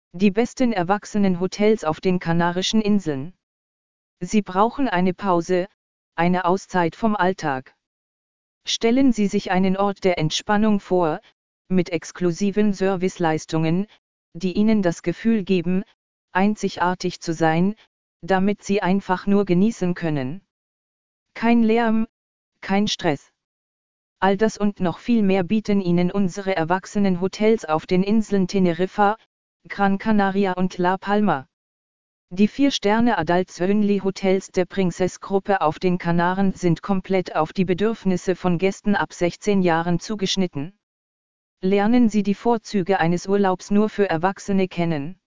Die besten Erwachsenenhotels auf den Kanarischen Inseln. Sie brauchen eine Pause, eine Auszeit vom Alltag. Stellen Sie sich einen Ort der Entspannung vor, mit exklusiven Serviceleistungen, die Ihnen das Gefühl geben, einzigartig zu sein, damit Sie einfach nur genießen können. Kein Lärm, kein Stress. All das und noch viel mehr bieten Ihnen unsere Erwachsenenhotels auf den Inseln Teneriffa, Gran Canaria und La Palma. Die 4-Sterne Adults-Only-Hotels der Princess-Gruppe auf den Kanaren sind komplett auf die Bedürfnisse von Gästen ab 16 Jahren zugeschnitten. Lernen Sie die Vorzüge eines Urlaubs nur für Erwachsene kennen.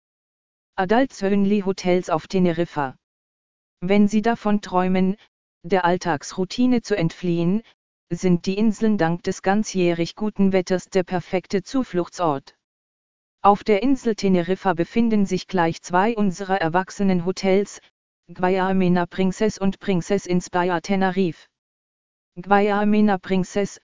Adults-Only-Hotels auf Teneriffa. Wenn Sie davon träumen, der Alltagsroutine zu entfliehen, sind die Inseln dank des ganzjährig guten Wetters der perfekte Zufluchtsort. Auf der Insel Teneriffa befinden sich gleich 2 unserer Erwachsenenhotels, Guayamena Princess und Princess Inspire Tenerife. Guayamena Princess,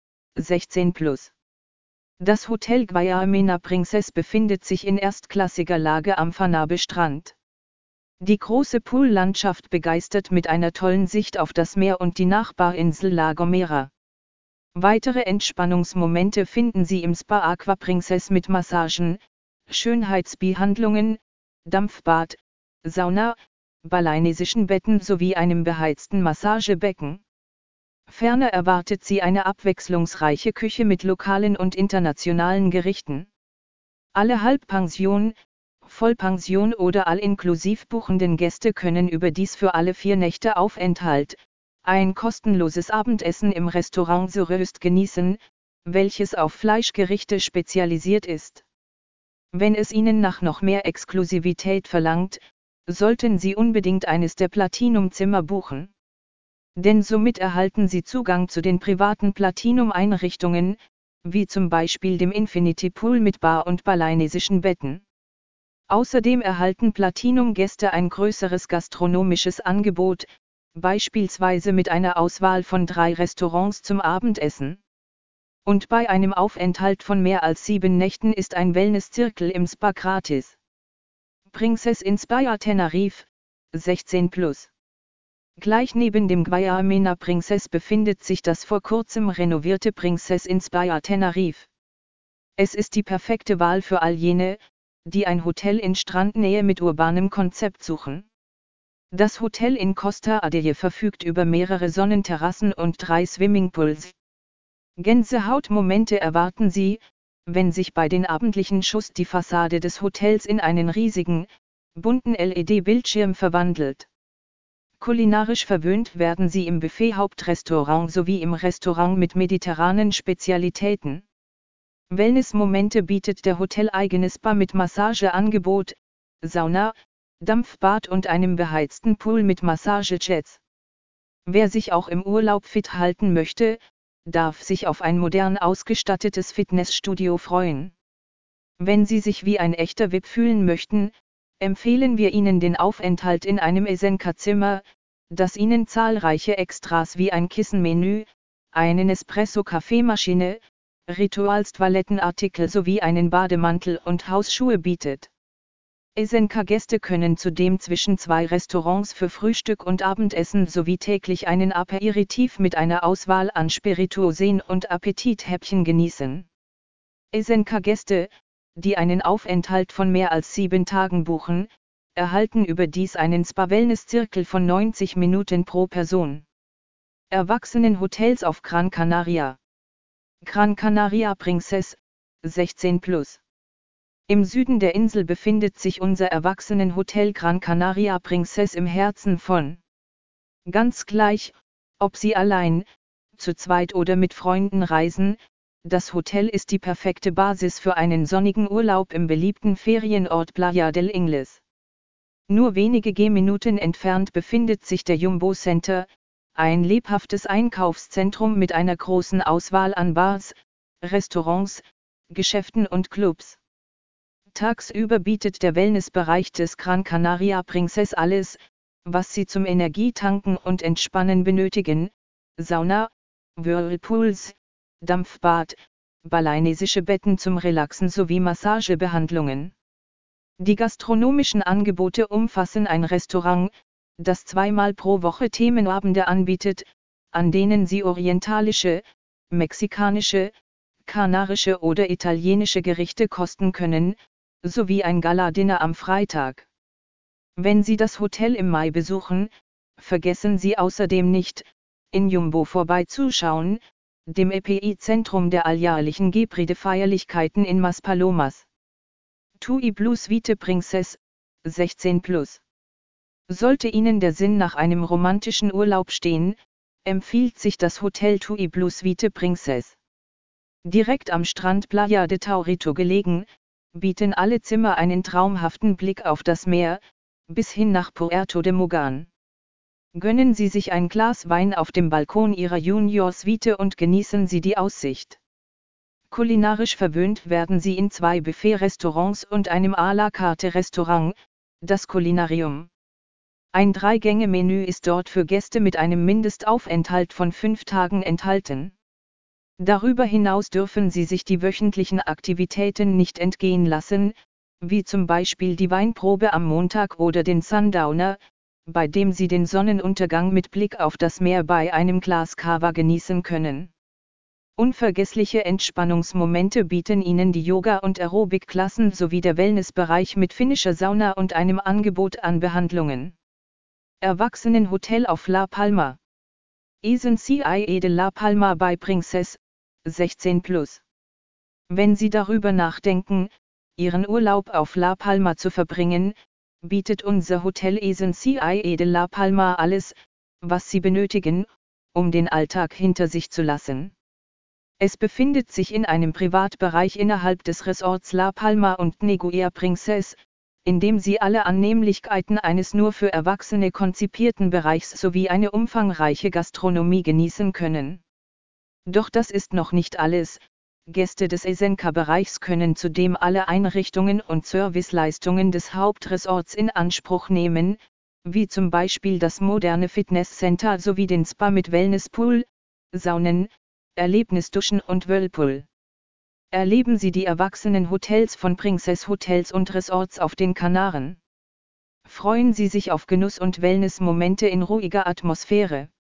16+. Das Hotel Guayamena Princess befindet sich in erstklassiger Lage am Fanabe-Strand. Die große Poollandschaft begeistert mit einer tollen Sicht auf das Meer und die Nachbarinsel La Gomera. Weitere Entspannungsmomente finden Sie im Spa Aqua Princess mit Massagen, Schönheitsbehandlungen, Dampfbad, Sauna, balinesischen Betten sowie einem beheizten Massagebecken. Ferner erwartet Sie eine abwechslungsreiche Küche mit lokalen und internationalen Gerichten. Alle Halbpension, Vollpension oder all-inklusiv buchenden Gäste können überdies für alle 4 Nächte Aufenthalt ein kostenloses Abendessen im Restaurant Sur Röst genießen, welches auf Fleischgerichte spezialisiert ist. Wenn es Ihnen nach noch mehr Exklusivität verlangt, sollten Sie unbedingt eines der Platinum-Zimmer buchen. Denn somit erhalten Sie Zugang zu den privaten Platinum-Einrichtungen, wie zum Beispiel dem Infinity Pool mit Bar und balinesischen Betten. Außerdem erhalten Platinum-Gäste ein größeres gastronomisches Angebot, beispielsweise mit einer Auswahl von 3 Restaurants zum Abendessen. Und bei einem Aufenthalt von mehr als 7 Nächten ist ein Wellnesszirkel im Spa gratis. Princess Inspire Tenerife, 16+. Gleich neben dem Guayamena Princess befindet sich das vor kurzem renovierte Princess Inspire Tenerife. Es ist die perfekte Wahl für all jene, die ein Hotel in Strandnähe mit urbanem Konzept suchen. Das Hotel in Costa Adeye verfügt über mehrere Sonnenterrassen und 3 Swimmingpools. Gänsehautmomente erwarten Sie, wenn sich bei den abendlichen Schuss die Fassade des Hotels in einen riesigen, bunten LED-Bildschirm verwandelt. Kulinarisch verwöhnt werden Sie im Buffet-Hauptrestaurant sowie im Restaurant mit mediterranen Spezialitäten. Wellnessmomente bietet der hoteleigene Spa mit Massageangebot, Sauna, Dampfbad und einem beheizten Pool mit Massagejets. Wer sich auch im Urlaub fit halten möchte, darf sich auf ein modern ausgestattetes Fitnessstudio freuen. Wenn Sie sich wie ein echter VIP fühlen möchten, empfehlen wir Ihnen den Aufenthalt in einem Esenka-Zimmer, das Ihnen zahlreiche Extras wie ein Kissenmenü, eine Nespresso-Kaffeemaschine, Rituals-Toilettenartikel sowie einen Bademantel und Hausschuhe bietet. Esenka-Gäste können zudem zwischen 2 Restaurants für Frühstück und Abendessen sowie täglich einen Aperitif mit einer Auswahl an Spirituosen und Appetithäppchen genießen. Esenka-Gäste, die einen Aufenthalt von mehr als 7 Tagen buchen, erhalten überdies einen Spa-Wellness-Zirkel von 90 Minuten pro Person. Erwachsenenhotels auf Gran Canaria. Gran Canaria Princess, 16+. Im Süden der Insel befindet sich unser Erwachsenenhotel Gran Canaria Princess im Herzen von. Ganz gleich, ob Sie allein, zu zweit oder mit Freunden reisen, das Hotel ist die perfekte Basis für einen sonnigen Urlaub im beliebten Ferienort Playa del Ingles. Nur wenige Gehminuten entfernt befindet sich der Jumbo Center, ein lebhaftes Einkaufszentrum mit einer großen Auswahl an Bars, Restaurants, Geschäften und Clubs. Tagsüber bietet der Wellnessbereich des Gran Canaria Princess alles, was Sie zum Energietanken und Entspannen benötigen: Sauna, Whirlpools, Dampfbad, balinesische Betten zum Relaxen sowie Massagebehandlungen. Die gastronomischen Angebote umfassen ein Restaurant, das 2-mal pro Woche Themenabende anbietet, an denen Sie orientalische, mexikanische, kanarische oder italienische Gerichte kosten können, sowie ein Gala-Dinner am Freitag. Wenn Sie das Hotel im Mai besuchen, vergessen Sie außerdem nicht, in Jumbo vorbeizuschauen, dem Epizentrum der alljährlichen Gebride-Feierlichkeiten in Maspalomas. TUI Blue Suite Princess, 16+. Sollte Ihnen der Sinn nach einem romantischen Urlaub stehen, empfiehlt sich das Hotel TUI Blue Suite Princess. Direkt am Strand Playa de Taurito gelegen, bieten alle Zimmer einen traumhaften Blick auf das Meer, bis hin nach Puerto de Mogan. Gönnen Sie sich ein Glas Wein auf dem Balkon Ihrer Junior Suite und genießen Sie die Aussicht. Kulinarisch verwöhnt werden Sie in 2 Buffet-Restaurants und einem à la carte Restaurant, das Culinarium. Ein 3-Gänge-Menü ist dort für Gäste mit einem Mindestaufenthalt von 5 Tagen enthalten. Darüber hinaus dürfen Sie sich die wöchentlichen Aktivitäten nicht entgehen lassen, wie zum Beispiel die Weinprobe am Montag oder den Sundowner, bei dem Sie den Sonnenuntergang mit Blick auf das Meer bei einem Glas Cava genießen können. Unvergessliche Entspannungsmomente bieten Ihnen die Yoga- und Aerobic-Klassen sowie der Wellnessbereich mit finnischer Sauna und einem Angebot an Behandlungen. Erwachsenenhotel auf La Palma. Isen-CIA de La Palma bei Princess, 16+. Wenn Sie darüber nachdenken, Ihren Urlaub auf La Palma zu verbringen, bietet unser Hotel Isen-CIA de La Palma alles, was Sie benötigen, um den Alltag hinter sich zu lassen. Es befindet sich in einem Privatbereich innerhalb des Resorts La Palma und Neguia Princess, in dem Sie alle Annehmlichkeiten eines nur für Erwachsene konzipierten Bereichs sowie eine umfangreiche Gastronomie genießen können. Doch das ist noch nicht alles. Gäste des Esenka-Bereichs können zudem alle Einrichtungen und Serviceleistungen des Hauptresorts in Anspruch nehmen, wie zum Beispiel das moderne Fitnesscenter sowie den Spa mit Wellnesspool, Saunen, Erlebnisduschen und Whirlpool. Erleben Sie die Erwachsenenhotels von Princess Hotels und Resorts auf den Kanaren. Freuen Sie sich auf Genuss und Wellnessmomente in ruhiger Atmosphäre.